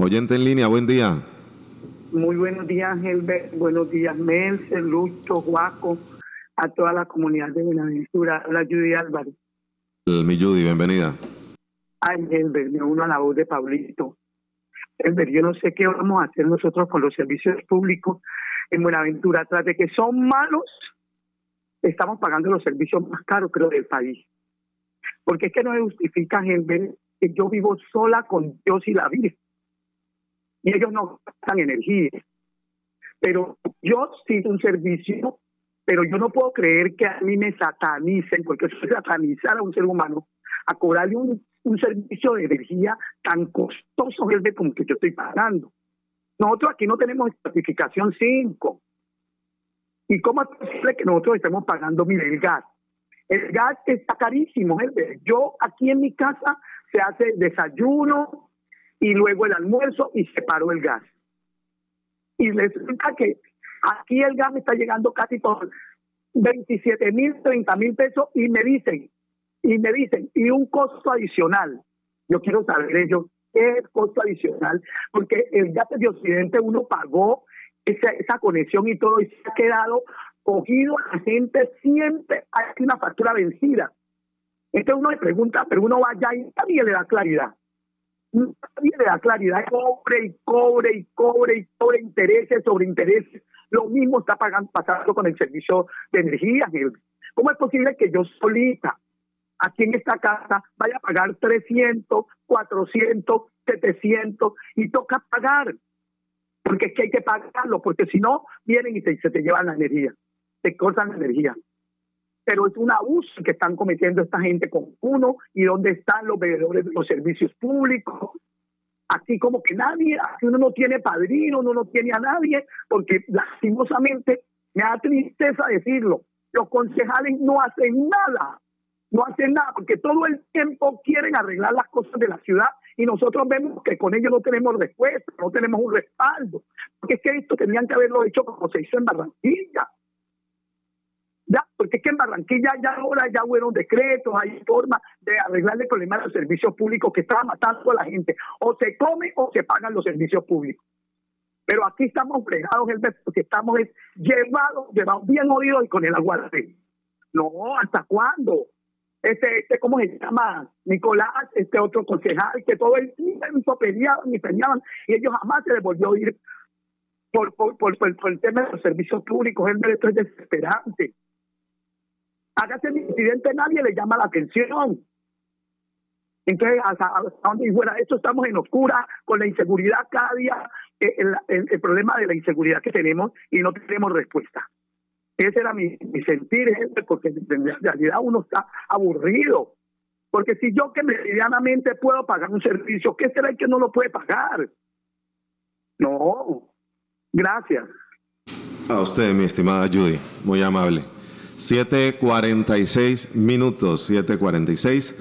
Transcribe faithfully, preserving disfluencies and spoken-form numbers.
Oyente en línea, buen día. Muy buenos días, Helber. Buenos días, Melce, Lucho, Juaco, a toda la comunidad de Buenaventura. Hola, Judy Álvarez. El, mi Judy, bienvenida. Ay, Helber, me uno a la voz de Pablito. Helber, yo no sé qué vamos a hacer nosotros con los servicios públicos en Buenaventura. Tras de que son malos, estamos pagando los servicios más caros, creo, del país. Porque es que no me justifica, Helber, que yo vivo sola con Dios y la Virgen. Y ellos no gastan energía. Pero yo sigo un servicio, pero yo no puedo creer que a mí me satanicen, porque eso es satanizar a un ser humano, a cobrarle un, un servicio de energía tan costoso como que yo estoy pagando. Nosotros aquí no tenemos certificación cinco. ¿Y cómo es posible que nosotros estemos pagando, mire, el gas? El gas está carísimo. Yo aquí en mi casa se hace desayuno y luego el almuerzo y se paró el gas. Y resulta que aquí el gas me está llegando casi por veintisiete mil, treinta mil pesos y me dicen, y me dicen, y un costo adicional. Yo quiero saber ellos qué es costo adicional, porque el gas de Occidente uno pagó esa, esa conexión y todo y se ha quedado cogido, la gente siempre hay una factura vencida. Entonces uno le pregunta, pero uno va allá y nadie le da claridad. Nadie le da claridad, cobre y cobre y cobre y cobre, intereses sobre intereses. Lo mismo está pagando, pasando con el servicio de energía. ¿Cómo es posible que yo solita, aquí en esta casa, vaya a pagar trescientos, cuatrocientos, setecientos y toca pagar? Porque es que hay que pagarlo, porque si no, vienen y se, se te llevan la energía, te cortan la energía. Pero es un abuso que están cometiendo esta gente con uno. ¿Y dónde están los veedores de los servicios públicos? Aquí como que nadie, aquí uno no tiene padrino, uno no tiene a nadie, porque lastimosamente, me da tristeza decirlo, los concejales no hacen nada, no hacen nada, porque todo el tiempo quieren arreglar las cosas de la ciudad y nosotros vemos que con ellos no tenemos respuesta, no tenemos un respaldo, porque es que esto tenían que haberlo hecho como se hizo en Barranquilla. Ya, porque es que en Barranquilla ya ahora ya fueron decretos, hay forma de arreglar el problema de los servicios públicos que estaba matando a la gente. O se come o se pagan los servicios públicos. Pero aquí estamos fregados, porque estamos es, llevados, llevados bien jodidos y con el agua de No, ¿hasta cuándo? Este, este, ¿cómo se llama? Nicolás, este otro concejal, que todo el tiempo peleaban y peleaban y ellos jamás se les volvió a ir por, por, por, por, por el tema de los servicios públicos. Esto es desesperante. Hágase el incidente, nadie le llama la atención. Entonces, hasta, hasta donde fuera esto, estamos en oscura con la inseguridad cada día, el, el, el problema de la inseguridad que tenemos y no tenemos respuesta. Ese era mi, mi sentir, porque en realidad uno está aburrido. Porque si yo que medianamente puedo pagar un servicio, ¿qué será el que no lo puede pagar? No. Gracias. A usted, mi estimada Judy, muy amable. siete cuarenta y seis minutos, siete cuarenta y seis.